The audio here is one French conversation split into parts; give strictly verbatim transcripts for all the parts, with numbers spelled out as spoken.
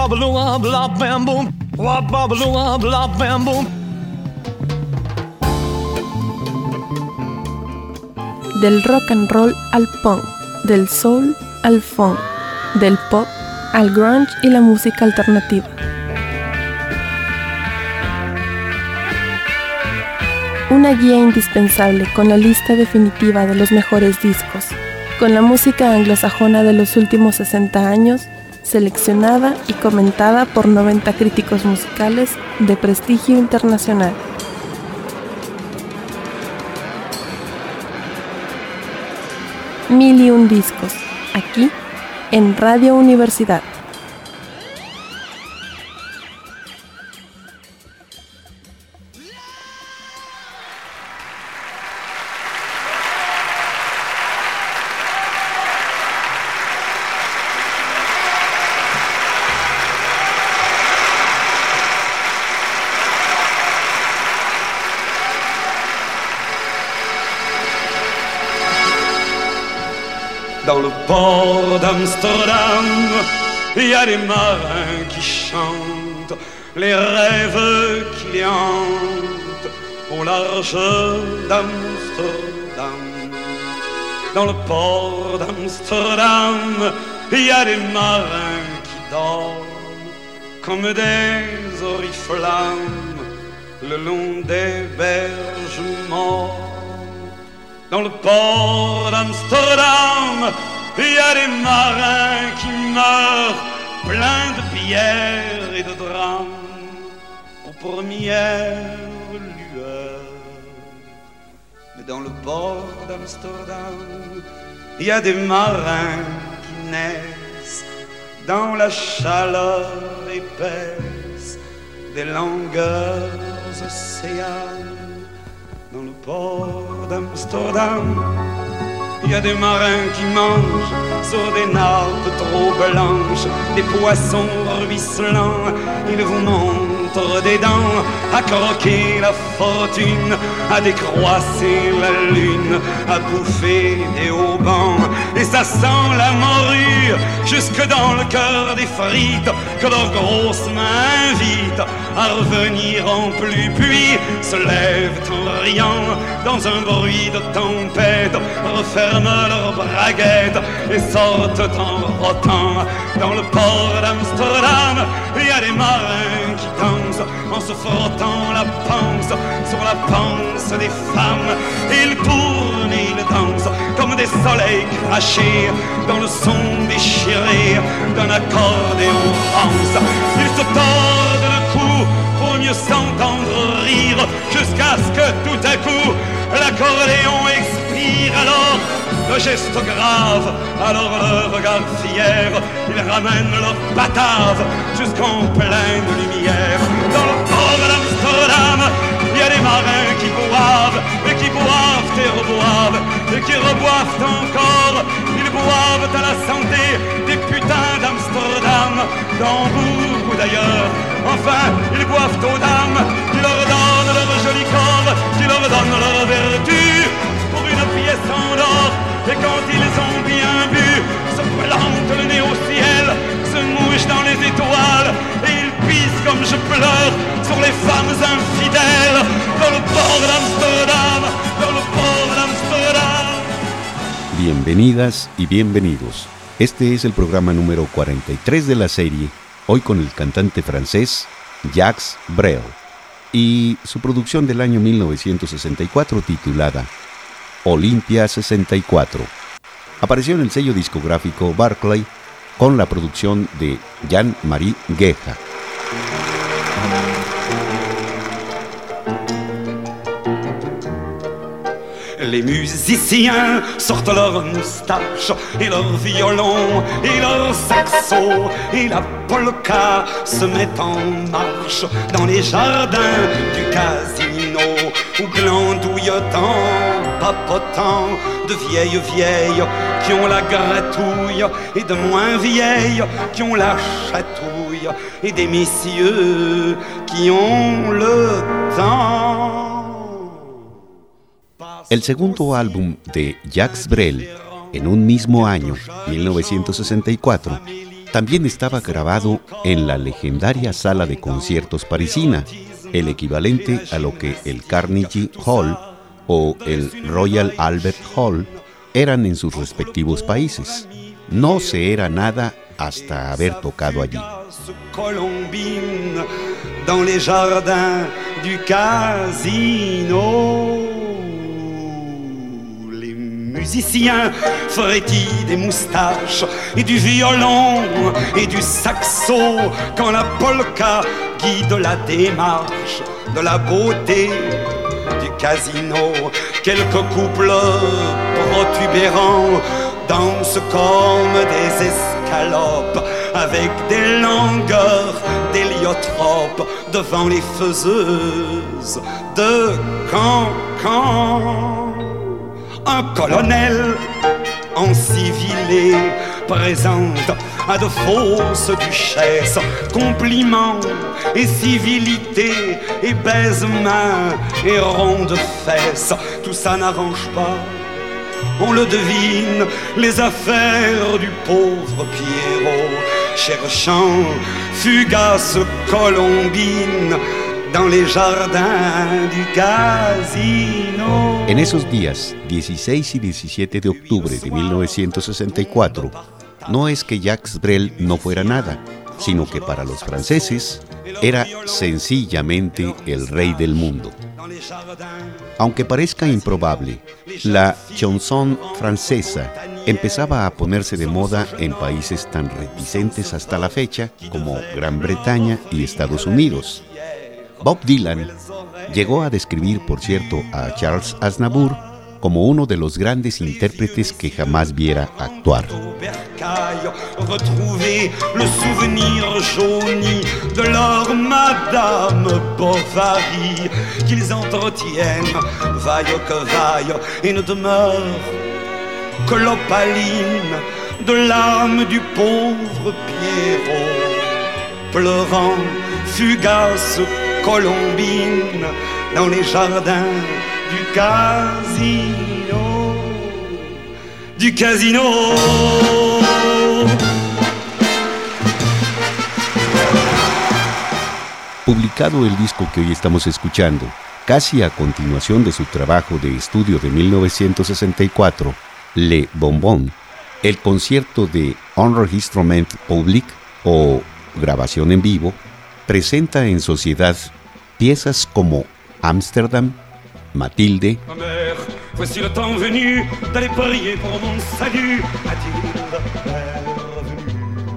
blah blah bam boom, blah blah blah bam boom. Del rock and roll al punk, del soul al funk, del pop al grunge y la música alternativa. Una guía indispensable con la lista definitiva de los mejores discos, con la música anglosajona de los últimos sesenta años, seleccionada y comentada por noventa críticos musicales de prestigio internacional. Mil y un discos, aquí en Radio Universidad. Dans le port d'Amsterdam, il y a des marins qui chantent les rêves qui les hantent au large d'Amsterdam. Dans le port d'Amsterdam, il y a des marins qui dorment comme des oriflammes le long des berges mortes. Dans le port d'Amsterdam, il y a des marins qui meurent pleins de pierres et de drames aux premières lueurs. Mais dans le port d'Amsterdam, il y a des marins qui naissent dans la chaleur épaisse des longueurs océanes. Dans le port d'Amsterdam, il y a des marins qui mangent sur des nappes trop blanches des poissons ruisselants. Ils vous montrent des dents à croquer la fortune, à décroisser la lune, à bouffer des haubans. Et ça sent la morue jusque dans le cœur des frites que leurs grosses mains invitent à revenir en pluie. Puis se lèvent en riant dans un bruit de tempête, referment leurs braguettes et sortent en rotant. Dans le port d'Amsterdam, il y a des marins qui dansent en se frottant la panse sur la panse des femmes. Ils tournent et ils dansent comme des soleils crachés dans le son déchiré d'un accordéon rance. Ils se tordent le cou pour mieux s'entendre rire, jusqu'à ce que tout à coup l'accordéon expire. Alors le geste grave, alors le regard fier, ils ramènent leur batave jusqu'en pleine lumière. Dans le port d'Amsterdam, il y a des marins qui boivent et qui boivent et reboivent et qui reboivent encore. Ils boivent à la santé des putains d'Amsterdam, d'Hambourg ou d'ailleurs. Enfin, ils boivent aux dames qui leur donnent leur joli corps, qui leur donnent leur vertu pour une pièce en or. Et quand ils ont bien bu, se plantent le nez au ciel, se mouchent dans les étoiles, et ils pissent comme je pleure sur les femmes infidèles. Dans le port d'Amsterdam, dans le port d'Amsterdam. Bienvenidas y bienvenidos. Este es el programa número cuarenta y tres de la serie, hoy con el cantante francés Jacques Brel, y su producción del año mil novecientos sesenta y cuatro titulada Olympia sesenta y cuatro. Apareció en el sello discográfico Barclay con la producción de Jean-Marie Guéja. Les musiciens sortent leurs moustaches et leurs violons et leurs saxos, et la polka se met en marche dans les jardins du casino, où glandouillent en papotant de vieilles vieilles qui ont la gratouille, et de moins vieilles qui ont la chatouille, et des messieurs qui ont le temps. El segundo álbum de Jacques Brel, en un mismo año, mil novecientos sesenta y cuatro, también estaba grabado en la legendaria sala de conciertos parisina, el equivalente a lo que el Carnegie Hall o el Royal Albert Hall eran en sus respectivos países. No se era nada hasta haber tocado allí. Colombine dans les jardins du casino. Les musiciens feraient-ils des moustaches et du violon et du saxo quand la polka guide la démarche de la beauté du casino. Quelques couples protubérants dansent comme des escalopes avec des langueurs d'héliotropes devant les faiseuses de cancans. Un colonel en civilé présente à de fausses duchesses compliments et civilité et baise-mains et rondes fesses. Tout ça n'arrange pas, on le devine, les affaires du pauvre Pierrot, cherchant fugace Colombine dans les jardins du casino. En esos días, dieciséis y diecisiete de octubre de mil novecientos sesenta y cuatro, no es que Jacques Brel no fuera nada, sino que para los franceses era sencillamente el rey del mundo. Aunque parezca improbable, la chanson francesa empezaba a ponerse de moda en países tan reticentes hasta la fecha como Gran Bretaña y Estados Unidos. Bob Dylan llegó a describir, por cierto, a Charles Aznavour como uno de los grandes intérpretes que jamás viera actuar. Retrouver le souvenir jauni de leur Madame Bovary qu'ils entretiennent, vaille que vaille, et ne demeure que l'opaline de l'âme du pauvre Pierrot, pleurant fugace Colombine dans les jardins du casino, du casino. Publicado el disco que hoy estamos escuchando, casi a continuación de su trabajo de estudio de mil novecientos sesenta y cuatro, Le Bonbon, el concierto de Enregistrement Public o grabación en vivo, presenta en sociedad piezas como Amsterdam, Mathilde, Ma mère, voici le temps venu d'aller prier pour mon salut. Mathilde est revenue.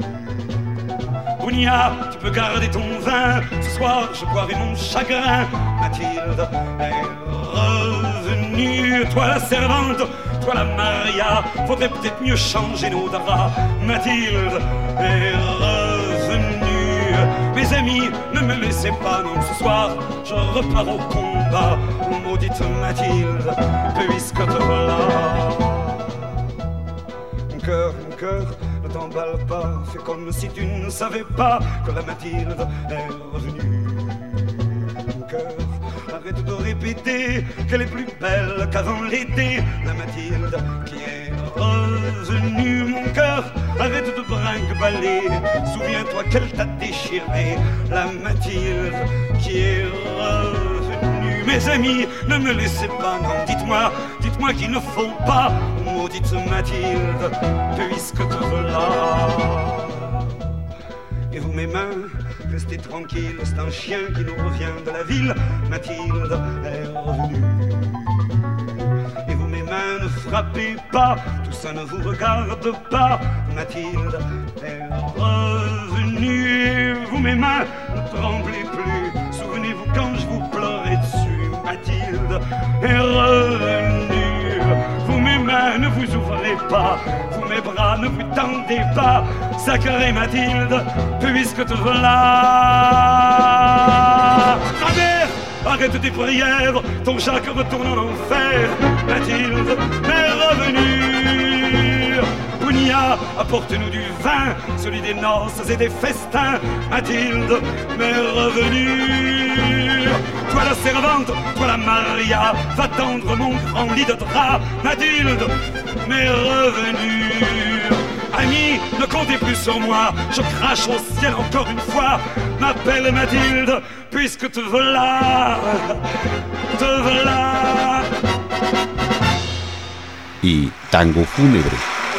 Bounia, tu peux garder ton vin. Ce soir, je boirai mon chagrin. Mathilde est revenue. Toi la servante, toi la Maria, faudrait peut-être mieux changer nos draps. Mathilde est revenue. Mes amis, ne me laissez pas, non, ce soir, je repars au combat. Maudite Mathilde, puisque te voilà. Mon cœur, mon cœur, ne t'emballe pas. Fais comme si tu ne savais pas que la Mathilde est revenue. Mon cœur, arrête de répéter qu'elle est plus belle qu'avant l'été. La Mathilde qui est revenue. Mon cœur, arrête de brinque-baller. Souviens-toi qu'elle t'a déchiré. La Mathilde qui est revenue. Mes amis, ne me laissez pas, non, dites-moi, dites-moi qu'il ne faut pas, maudite Mathilde, puisque te voilà. Et vous, mes mains, restez tranquilles, c'est un chien qui nous revient de la ville. Mathilde est revenue. Et vous, mes mains, ne frappez pas, tout ça ne vous regarde pas. Mathilde est revenue. Et vous, mes mains, ne tremblez plus. Souvenez-vous quand je vous pleurais dessus. Mathilde est revenue. Vous, mes mains, ne vous ouvrez pas. Vous, mes bras, ne vous tendez pas. Sacrée Mathilde, puisque te voilà. Ma mère, arrête tes prières. Ton Jacques retourne en enfer. Mathilde est revenue. Bounia, apporte-nous du vin, celui des noces et des festins. Mathilde m'est revenue. Toi la servante, toi la Maria, va tendre mon grand lit de drap. Mathilde m'est revenue. Amis, ne comptez plus sur moi, je crache au ciel encore une fois. M'appelle Mathilde, puisque te voilà, te voilà. Y Tango Fúnebre.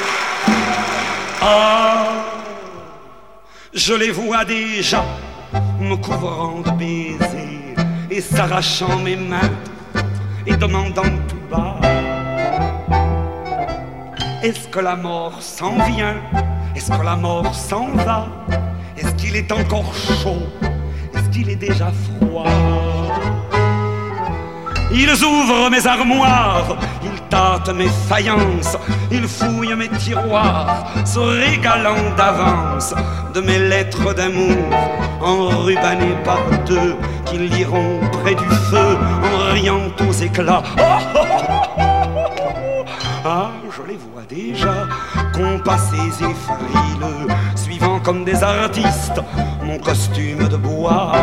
Ah, je les vois déjà me couvrant de baisers et s'arrachant mes mains et demandant tout bas: est-ce que la mort s'en vient? Est-ce que la mort s'en va? Est-ce qu'il est encore chaud? Est-ce qu'il est déjà froid? Ils ouvrent mes armoires, ils tâtent mes faïences, ils fouillent mes tiroirs, se régalant d'avance de mes lettres d'amour, enrubannées par deux, qu'ils liront près du feu, en riant aux éclats. Oh, oh, oh, oh, oh. Ah, je les vois déjà, compassés et frileux, suivant comme des artistes mon costume de bois.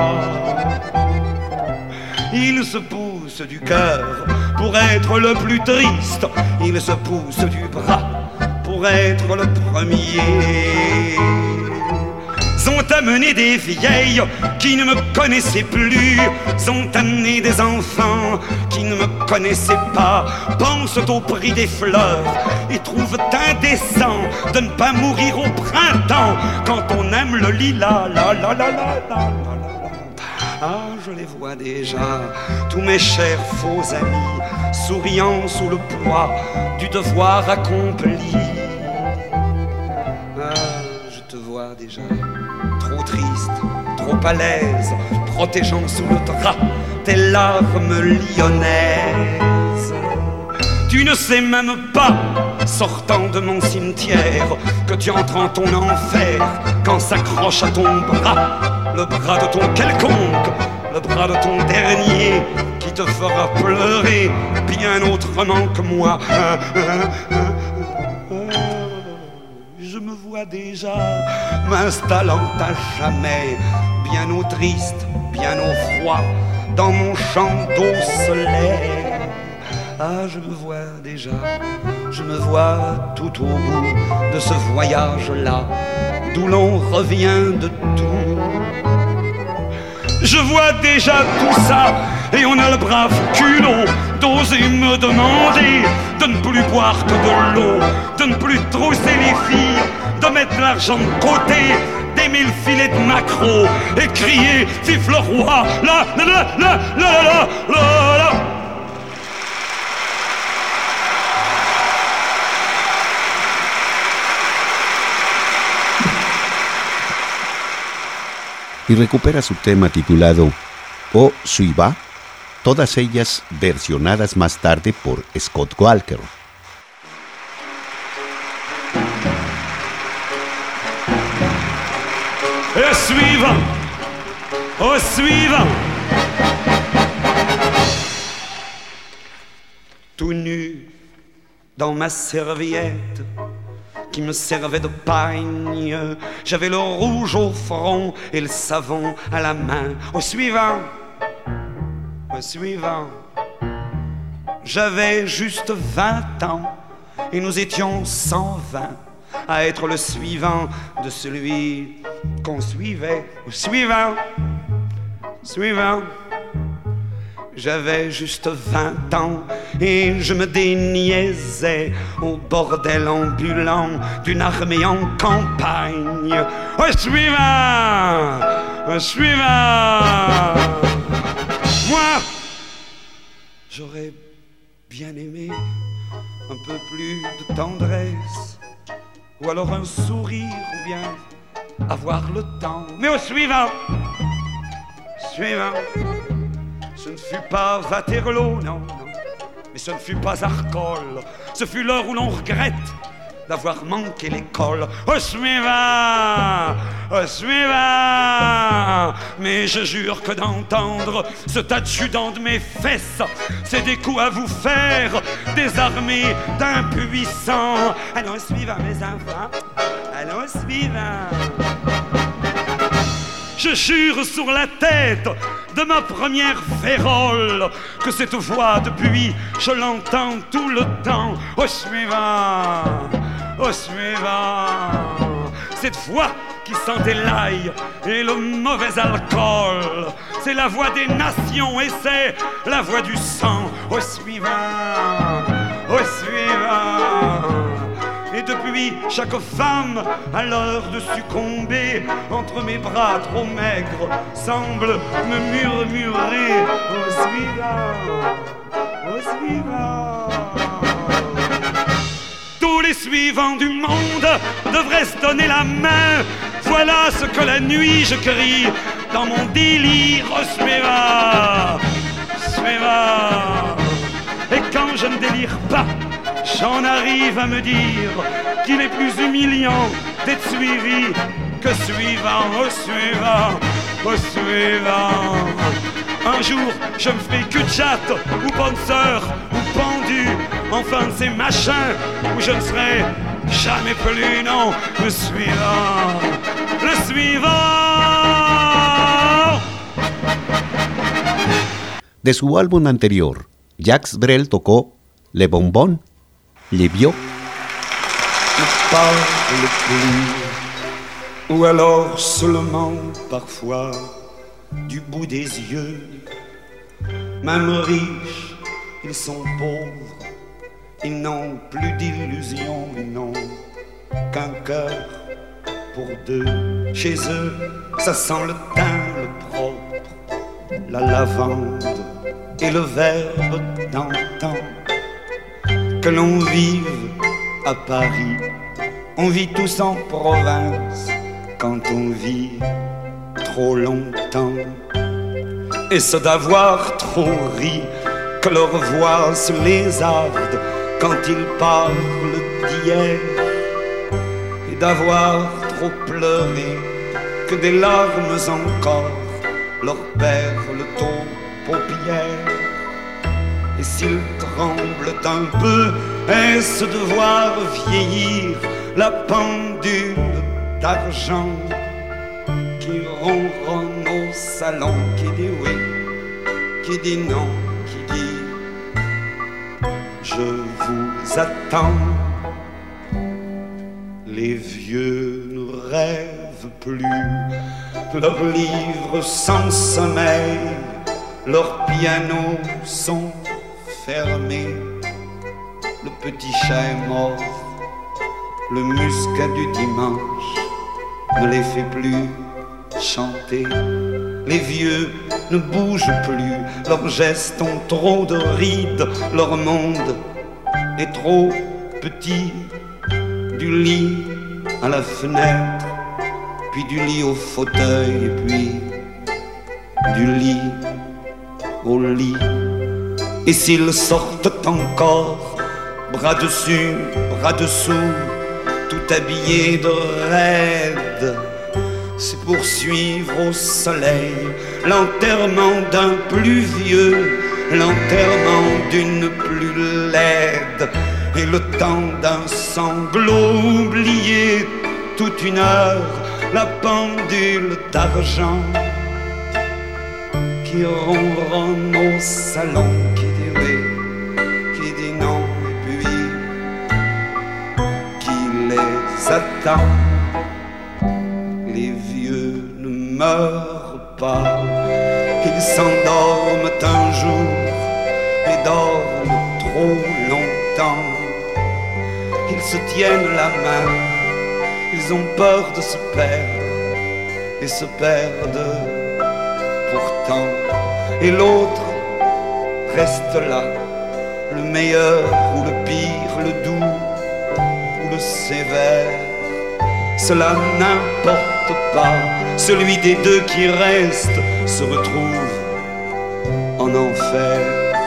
Ils se poussent du cœur pour être le plus triste, ils se poussent du bras pour être le premier. Ont amené des vieilles qui ne me connaissaient plus, ont amené des enfants qui ne me connaissaient pas, pensent au prix des fleurs et trouvent indécent de ne pas mourir au printemps quand on aime le lilas. La, la, la, la, la, la. Ah, je les vois déjà, tous mes chers faux amis, souriant sous le poids du devoir accompli. Ah, je te vois déjà, trop triste, trop à l'aise, protégeant sous le drap tes larmes lyonnaises. Tu ne sais même pas, sortant de mon cimetière, que tu entres en ton enfer quand s'accroche à ton bras le bras de ton quelconque, le bras de ton dernier, qui te fera pleurer bien autrement que moi. Je me vois déjà m'installant à jamais, bien au triste, bien au froid, dans mon champ d'osselets. Ah, je me vois déjà, je me vois tout au bout de ce voyage-là, d'où l'on revient de tout. Je vois déjà tout ça, et on a le brave culot d'oser me demander de ne plus boire que de l'eau, de ne plus trousser les filles, de mettre l'argent de côté, d'aimer le filet de maquereau et crier vive le roi, la la la la la la la la. Y recupera su tema titulado O Suiva, todas ellas versionadas más tarde por Scott Walker. Et suivant, au suivant. Tout nu dans ma serviette qui me servait de pagne, j'avais le rouge au front et le savon à la main. Au suivant, au suivant, j'avais juste vingt ans et nous étions cent vingt à être le suivant de celui qu'on suivait. Au suivant, suivant, j'avais juste vingt ans et je me déniaisais au bordel ambulant d'une armée en campagne. Au suivant, au suivant. Moi, j'aurais bien aimé un peu plus de tendresse, ou alors un sourire, ou bien avoir le temps. Mais au suivant, suivant. Ce ne fut pas Waterloo, non, non, mais ce ne fut pas Arcole. Ce fut l'heure où l'on regrette d'avoir manqué l'école. Au suivant, au suivant. Mais je jure que d'entendre cet adjudant de mes fesses, c'est des coups à vous faire, désarmés d'impuissants. Allons, au suivant, mes enfants, allons, au suivant. Je jure sur la tête de ma première vérole que cette voix depuis, je l'entends tout le temps. Au suivant, au suivant. cette voix qui sentait l'ail et le mauvais alcool. C'est la voix des nations et c'est la voix du sang. Au suivant, au suivant. Et depuis, chaque femme, à l'heure de succomber, entre mes bras trop maigres, semble me murmurer au suivant, au suivant. Tous les suivants du monde devraient se donner la main. Voilà ce que la nuit je crie dans mon délire. Au suivant, suivant. Et quand je ne délire pas, j'en arrive à me dire qu'il est plus humiliant d'être suivi que suivant, au suivant, au suivant. Un jour, je me ferai cul-de-jatte ou penseur ou pendu, enfin de ces machins où je ne serai jamais plus, non, le suivant, le suivant. De su álbum anterior, Jacques Brel tocó Le Bonbon, Les Vieux. Ne parle plus, ou alors seulement parfois du bout des yeux. Même riches, ils sont pauvres, ils n'ont plus d'illusions, ils n'ont qu'un cœur pour deux. Chez eux, ça sent le thym, le propre, la lavande et le verbe d'antan. Que l'on vive à Paris, on vit tous en province quand on vit trop longtemps. Et c'est d'avoir trop ri que leur voix se lézarde quand ils parlent d'hier, et d'avoir trop pleuré que des larmes encore leur perlent aux paupières. Et s'ils tremblent un peu, est-ce de voir vieillir la pendule d'argent qui ronronne au salon, qui dit oui, qui dit non, qui dit je vous attends. Les vieux ne rêvent plus, leurs livres sans sommeil, leurs pianos sont fermés, le petit chat est mort, le muscat du dimanche ne les fait plus chanter. Les vieux ne bougent plus, leurs gestes ont trop de rides, leur monde est trop petit. Du lit à la fenêtre, puis du lit au fauteuil, et puis du lit au lit. Et s'ils sortent encore, bras dessus, bras dessous, tout habillés de raide, c'est pour suivre au soleil l'enterrement d'un plus vieux, l'enterrement d'une plus laide, et le temps d'un sanglot oublié toute une heure, la pendule d'argent qui ronronne au salon, qui dit oui, qui dit non, et puis qui les attend. Les vieux ne meurent pas, ils s'endorment un jour et dorment trop longtemps. Ils se tiennent la main, ils ont peur de se perdre et se perdent pourtant. Et l'autre reste là, le meilleur ou le pire, le doux ou le sévère. Cela n'importe pas, celui des deux qui reste se retrouve en enfer.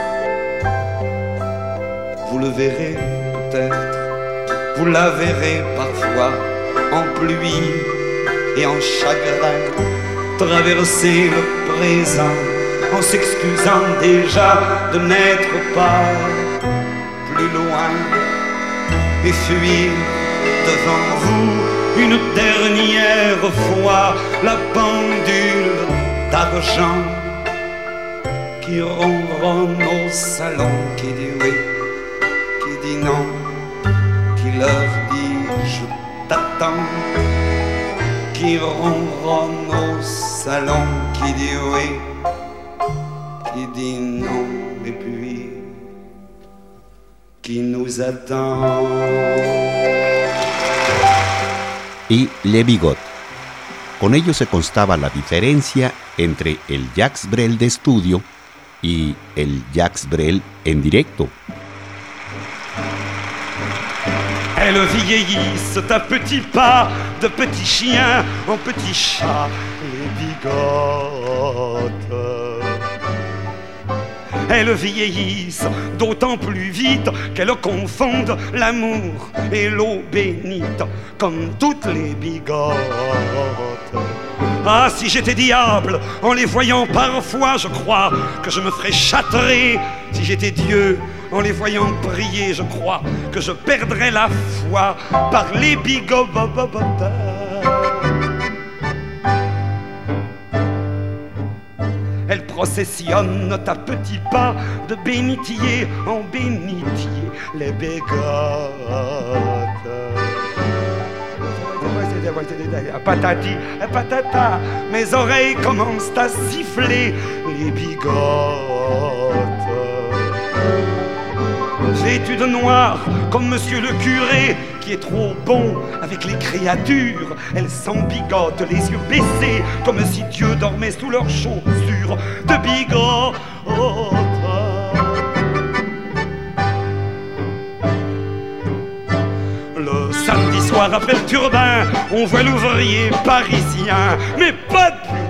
Vous le verrez peut-être, vous la verrez parfois en pluie et en chagrin, traverser le présent en s'excusant déjà de n'être pas plus loin, et fuir devant vous une dernière fois la pendule d'argent qui ronronne au salon, qui dit oui, qui dit non, qui leur dit je t'attends. qui ronronne au salon, qui dit oui, qui dit non, et puis qui nous attend. Y Les Bigots. Con ello se constaba la diferencia entre el Jacques Brel de estudio y el Jacques Brel en directo. Elles vieillissent à petits pas, de petits chiens en petits chats, les bigotes. Elles vieillissent d'autant plus vite qu'elles confondent l'amour et l'eau bénite, comme toutes les bigotes. Ah, si j'étais diable, en les voyant parfois, je crois que je me ferais châtrer. Si j'étais Dieu, en les voyant prier, je crois que je perdrais la foi par les bigotes. Elles processionnent à petits pas de bénitier en bénitier, les bigotes. Patati, patata, mes oreilles commencent à siffler, les bigotes. Vêtues de noir, comme monsieur le curé, qui est trop bon avec les créatures. Elles s'embigotent, les yeux baissés, comme si Dieu dormait sous leurs chaussures de bigotes. Le samedi soir après le turbin, on voit l'ouvrier parisien, mais pas de plus.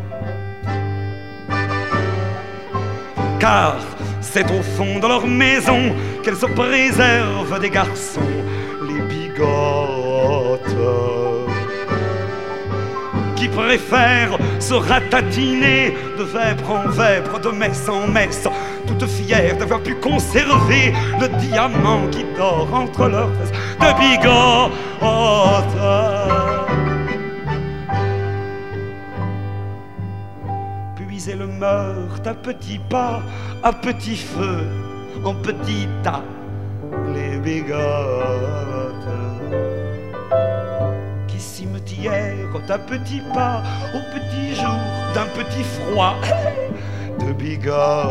Car c'est au fond de leur maison qu'elles se préservent des garçons, les bigotes, qui préfèrent se ratatiner de vêpres en vêpres, de messe en messe, toutes fières d'avoir pu conserver le diamant qui dort entre leurs fesses de bigotes. Puis elles meurent à petits pas, à petit feu, en petit tas, les bigotes, qui cimetièrent à petits pas, au petit jour d'un petit froid de bigotes.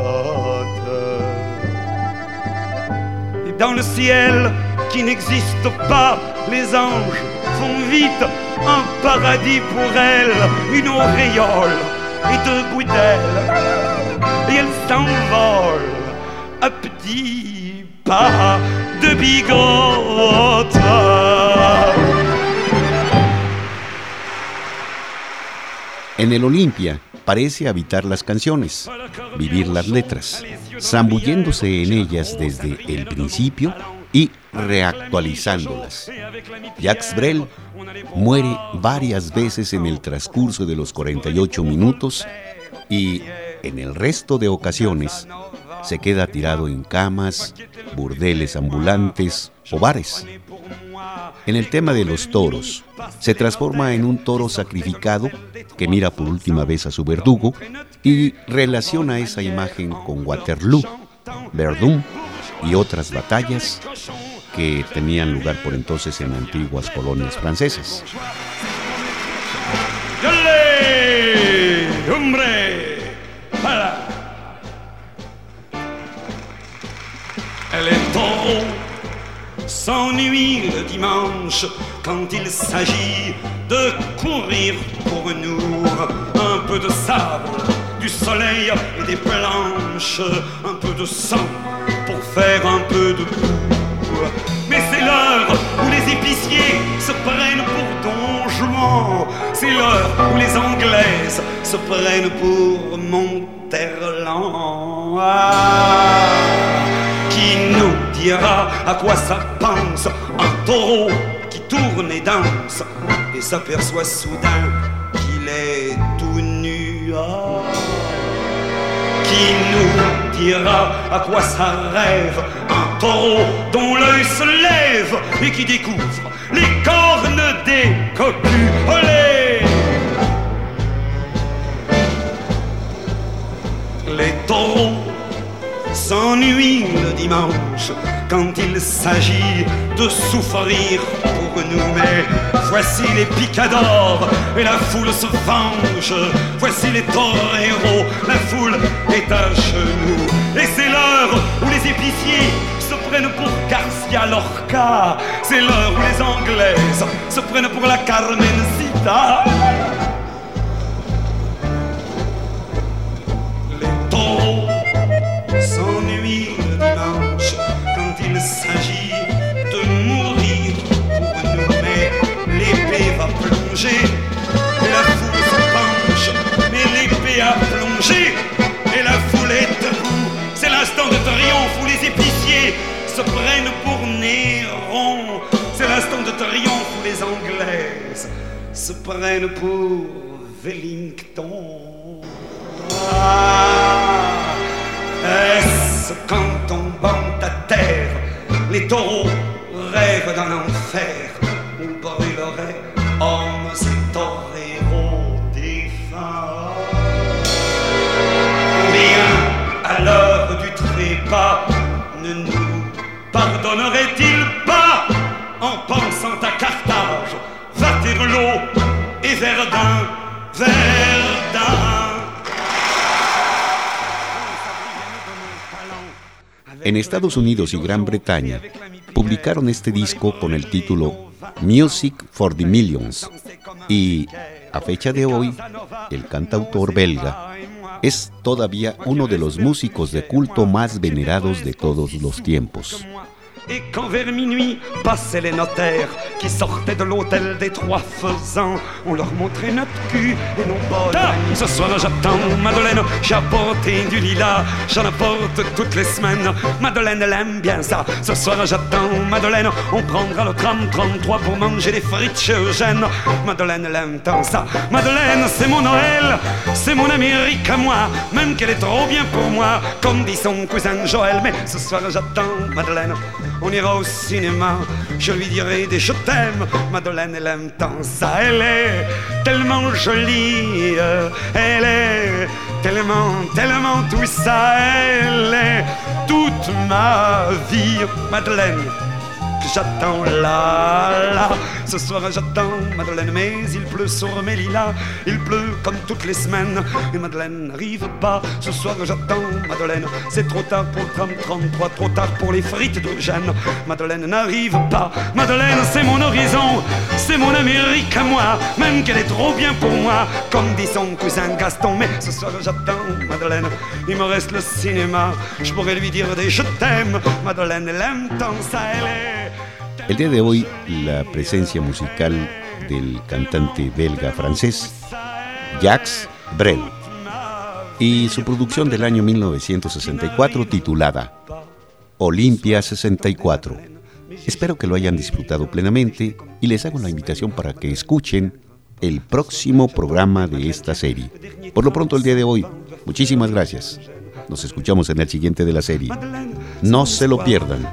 Et dans le ciel qui n'existe pas, les anges font vite un paradis pour elles, une auréole et deux bouts d'ailes, et elles s'envolent à petits pas de bigotes. En el Olimpia parece habitar las canciones, vivir las letras, zambulléndose en ellas desde el principio y reactualizándolas. Jacques Brel muere varias veces en el transcurso de los cuarenta y ocho minutos y en el resto de ocasiones se queda tirado en camas, burdeles ambulantes o bares. En el tema de los toros, se transforma en un toro sacrificado que mira por última vez a su verdugo y relaciona esa imagen con Waterloo, Verdun y otras batallas que tenían lugar por entonces en antiguas colonias francesas. ¡Yole! ¡Hombre! ¡Para! Les taureaux s'ennuient le dimanche quand il s'agit de courir pour nous. Un peu de sable, du soleil et des planches, un peu de sang pour faire un peu de boue. Mais c'est l'heure où les épiciers se prennent pour Don Juan. C'est l'heure où les Anglaises se prennent pour Monterland. Ah, qui nous dira à quoi ça pense un taureau qui tourne et danse et s'aperçoit soudain qu'il est tout nu. Ah, qui nous dira à quoi ça rêve un taureau dont l'œil se lève et qui découvre les cornes des cocus. Olé! Les taureaux s'ennuient le dimanche quand il s'agit de souffrir pour nous, mais voici les picadors, et la foule se venge. Voici les toreros, la foule est à genoux. Et c'est l'heure où les épiciers se prennent pour Garcia Lorca. C'est l'heure où les Anglaises se prennent pour la Carmencita. Les taureaux s'ennuient le dimanche quand il s'agit de mourir pour nous. Mais l'épée va plonger et la foule se penche. Mais l'épée a plongé et la foule est debout. C'est l'instant de triomphe où les épiciers se prennent pour Néron. C'est l'instant de triomphe où les Anglaises se prennent pour Wellington. Ah, est-ce qu'en tombant à terre, les taureaux rêvent d'un enfer où brûleraient hommes et toreros défunts? Bien, à l'heure du trépas, ne nous pardonnerait-il pas en pensant à Carthage, Waterloo et Verdun, Verdun? En Estados Unidos y Gran Bretaña publicaron este disco con el título Music for the Millions y a fecha de hoy el cantautor belga es todavía uno de los músicos de culto más venerados de todos los tiempos. Et quand vers minuit passaient les notaires qui sortaient de l'hôtel des Trois Faisans, on leur montrait notre cul et nos bonnes amies. Ce soir j'attends Madeleine, j'ai apporté du lilas, j'en apporte toutes les semaines. Madeleine elle aime bien ça. Ce soir j'attends Madeleine, on prendra le tram trente-trois pour manger des frites chez Eugène. Madeleine elle aime tant ça. Madeleine c'est mon Noël, c'est mon Amérique à moi, même qu'elle est trop bien pour moi, comme dit son cousin Joël. Mais ce soir j'attends Madeleine, on ira au cinéma, je lui dirai des je t'aime. Madeleine, elle aime tant ça, elle est tellement jolie, elle est tellement, tellement tout ça, elle est toute ma vie. Madeleine, que j'attends là, là. Ce soir j'attends Madeleine, mais il pleut sur mes lilas, il pleut comme toutes les semaines, et Madeleine n'arrive pas. Ce soir j'attends Madeleine, c'est trop tard pour le tram trente-trois, trop tard pour les frites d'Eugène. Madeleine n'arrive pas. Madeleine c'est mon horizon, c'est mon Amérique à moi, même qu'elle est trop bien pour moi, comme dit son cousin Gaston. Mais ce soir j'attends Madeleine, il me reste le cinéma, je pourrais lui dire des je t'aime. Madeleine elle aime tant ça, elle est. El día de hoy, la presencia musical del cantante belga-francés Jacques Brel y su producción del año mil novecientos sesenta y cuatro titulada Olimpia sesenta y cuatro. Espero que lo hayan disfrutado plenamente y les hago la invitación para que escuchen el próximo programa de esta serie. Por lo pronto el día de hoy, muchísimas gracias. Nos escuchamos en el siguiente de la serie. No se lo pierdan.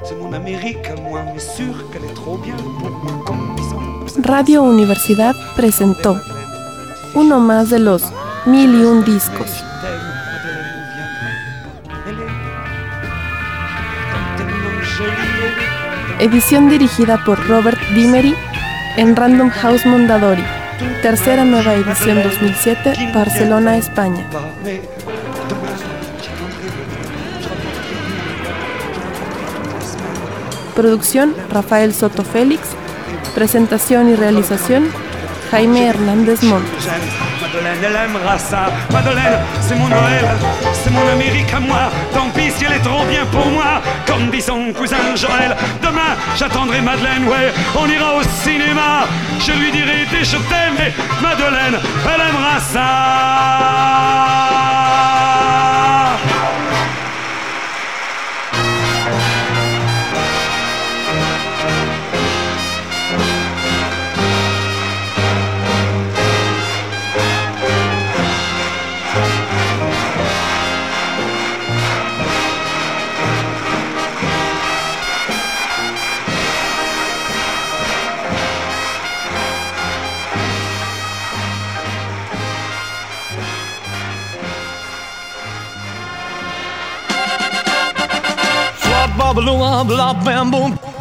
Radio Universidad presentó uno más de los mil y un discos. Edición dirigida por Robert Dimery en Random House Mondadori. Tercera nueva edición dos mil siete, Barcelona, España. Producción Rafael Soto Félix. Presentación y realización Jaime Hernández Montes. Madeleine, elle aimera ça. Madeleine, c'est mon Noël, c'est mon Amérique à moi. Tant pis si elle est trop bien pour moi, comme dit son cousin Joël. Demain, j'attendrai Madeleine, ouais, on ira au cinéma. Je lui dirai des je t'aime, et Madeleine, elle aimera ça. Blah blah blah blah bam boom.